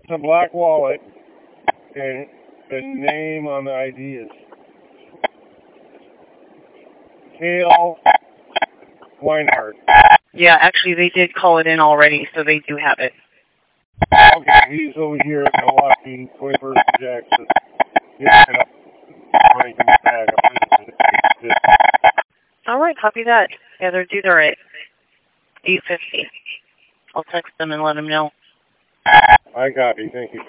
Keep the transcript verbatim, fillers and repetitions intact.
a black wallet, and the name on the I D is Hale Weinhardt. Yeah, actually, they did call it in already, so they do have it. Okay, he's over here at Milwaukee, twenty-first and Jackson. Yeah, when he comes back, All right, copy that. Yeah, they're due there at eight fifty. I'll text them and let them know. I copy. Thank you.